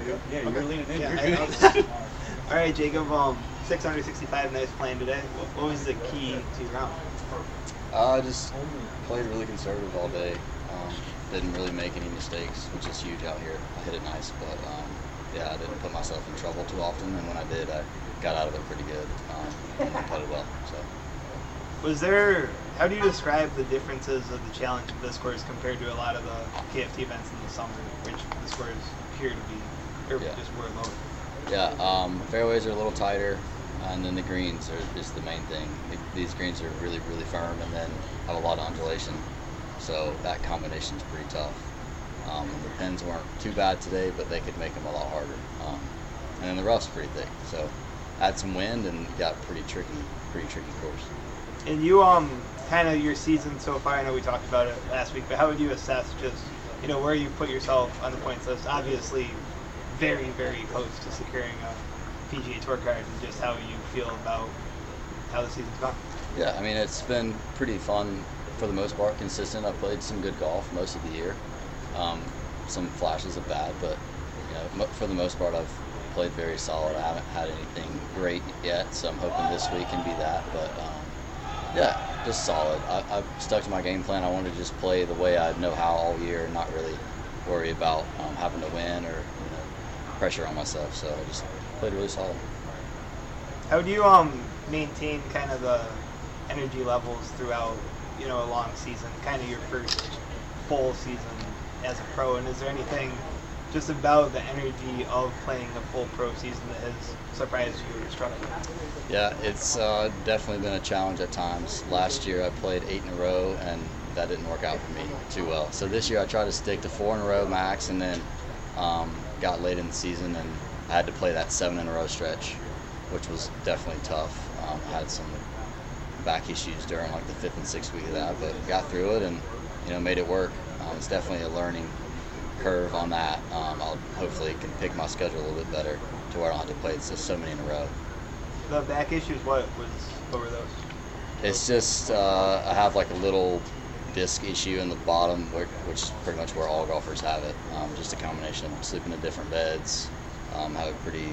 good? Yeah, you're leaning in. Yeah, You're I know good. that. All right, Jacob. 665 nice playing today. What was the key to your round? I just played really conservative all day. Didn't really make any mistakes, which is huge out here. I hit it nice, but yeah, I didn't put myself in trouble too often, and when I did, I got out of it pretty good. And I putted well. So. How do you describe the differences of the challenge of this course compared to a lot of the KFT events in the summer, which the scores appear to be, or just were lower? Yeah, fairways are a little tighter, and then the greens are just the main thing. These greens are really, really firm, and then have a lot of undulation. So that combination is pretty tough. The pins weren't too bad today, but they could make them a lot harder. And then the rough's pretty thick, so had some wind and got pretty tricky course. And you, kind of your season so far, I know we talked about it last week, but how would you assess just, where you put yourself on the points list? Obviously, very, very close to securing a PGA Tour card, and just how you feel about how the season's gone. Yeah, I mean, it's been pretty fun for the most part, consistent. I've played some good golf most of the year. Some flashes of bad, but for the most part, I've played very solid. I haven't had anything great yet, so I'm hoping this week can be that. But yeah, just solid. I've stuck to my game plan. I wanted to just play the way I know how all year, and not really worry about having to win or pressure on myself. So I just played really solid. How do you maintain kind of the energy levels throughout a long season, kind of your first full season as a pro? And is there anything just about the energy of playing a full pro season that has surprised you or struck you? Yeah, it's definitely been a challenge at times. Last year I played 8 in a row, and that didn't work out for me too well. So this year I tried to stick to 4 in a row max, and then got late in the season and I had to play that 7 in a row stretch, which was definitely tough. I had some back issues during like the 5th and 6th week of that, but got through it and made it work. It's definitely a learning curve on that. I'll hopefully can pick my schedule a little bit better to where I don't have to play so many in a row. The back issues, what were those? It's just I have like a little disc issue in the bottom, which is pretty much where all golfers have it. Just a combination of sleeping in different beds, have a pretty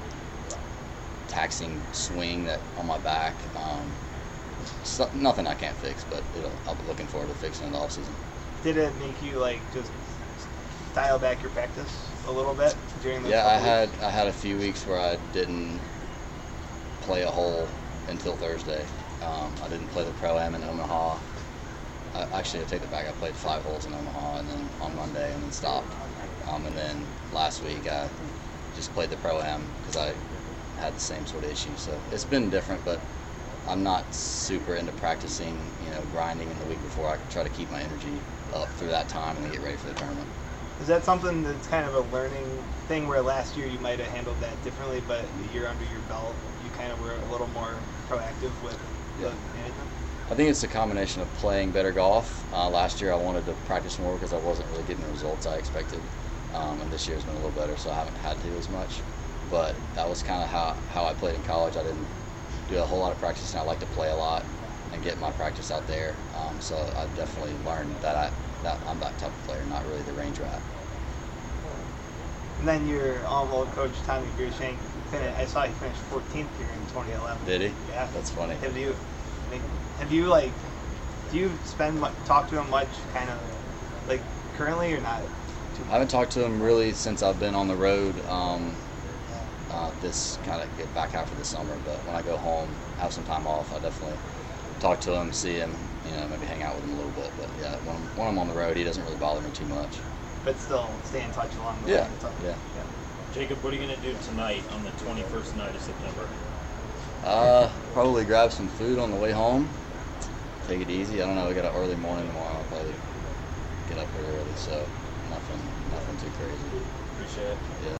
taxing swing that on my back. Nothing I can't fix, but I'll be looking forward to fixing in the off season. Did it make you just dial back your practice a little bit during the? Yeah, I had a few weeks where I didn't play a hole until Thursday. I didn't play the Pro-Am in Omaha. I take it back. I played 5 holes in Omaha, and then on Monday, and then stopped. And then last week I just played the Pro-Am because I had the same sort of issue. So it's been different, but I'm not super into practicing, grinding in the week before. I try to keep my energy up through that time and then get ready for the tournament. Is that something that's kind of a learning thing where last year you might have handled that differently, but the year under your belt, you kind of were a little more proactive with the management? I think it's a combination of playing better golf. Last year I wanted to practice more because I wasn't really getting the results I expected. And this year's been a little better, so I haven't had to as much. But that was kind of how I played in college. I didn't do a whole lot of practice, and I like to play a lot and get my practice out there. So I definitely learned that I'm that type of player, not really the range rat. And then your old coach, Tommy Beershank, I saw he finished 14th here in 2011. Did he? Yeah. That's funny. Have you do you talk to him much, kind of, currently or not? I haven't talked to him really since I've been on the road. This kind of get back after the summer, but when I go home, have some time off, I definitely talk to him, see him, maybe hang out with him a little bit. But yeah, when I'm on the road, he doesn't really bother me too much. But still stay in touch along the way. Yeah. Jacob, what are you going to do tonight on the 21st night of September? Probably grab some food on the way home. Take it easy. I don't know. We got an early morning tomorrow. I'll probably get up pretty early, so nothing too crazy. Appreciate it. Yeah.